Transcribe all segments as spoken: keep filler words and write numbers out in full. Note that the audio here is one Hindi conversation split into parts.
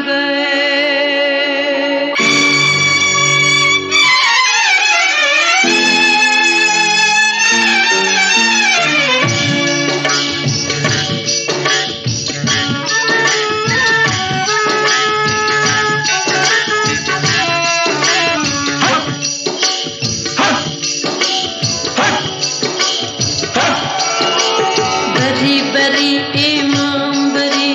गए। बरी बरी इमामबरी,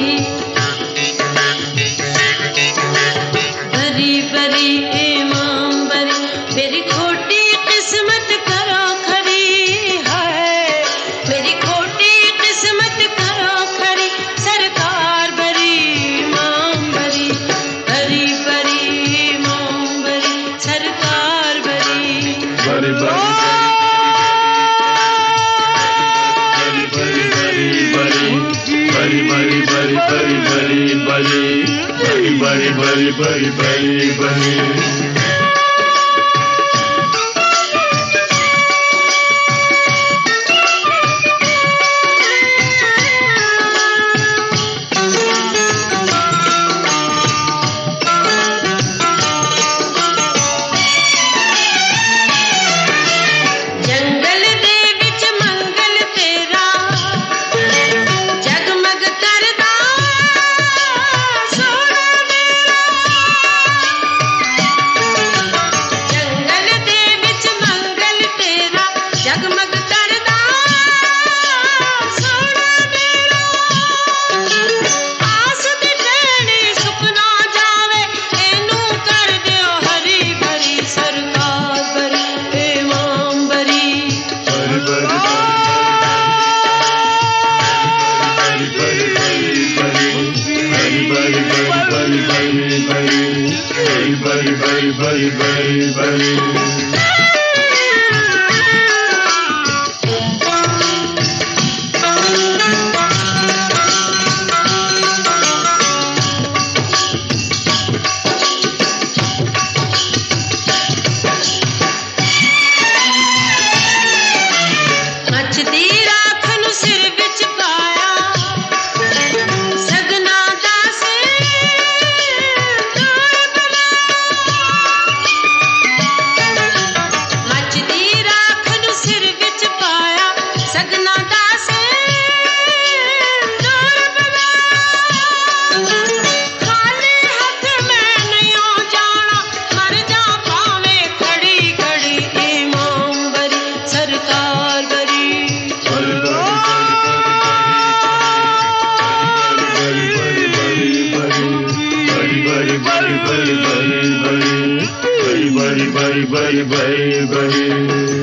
बरी बरी इमामबरी, मेरी खोटी किस्मत करो खड़ी है, मेरी खोटी किस्मत करो खड़ी, सरकार बरी इमामबरी, बरी बरी इमामबरी, सरकार बरी बरी बरी बड़ी बड़ी बड़ी बड़ी बड़ी बड़ी बड़ी बड़ी बड़ी बड़ी जंगल दे विच मंगल तेरा जगमग करदा सोना मेरा, जंगल दे विच मंगल तेरा जगमग करदा सोना मेरा, आस दी टहनी सुपना जावे एनू कर दियो हरी भरी, सरकार बरी इमामबरी बड़ी बड़ी बड़ी बड़ी बड़ी बड़ी बड़ी बड़ी बड़ी बड़ी मचदी राख नू सिर विच पाया, सगना दा सिंदूर बनाया, मचदी राख नू सिर विच पाया, सगना दा सिंदूर बनाया, खाली हथ मैं नहीं जाना, मर जा पावे खड़ी खड़ी, इमामबरी सरकार बरी बड़ी बड़ी बड़ी बड़ी बड़ी बड़ी बड़ी बड़ी बड़ी बड़ी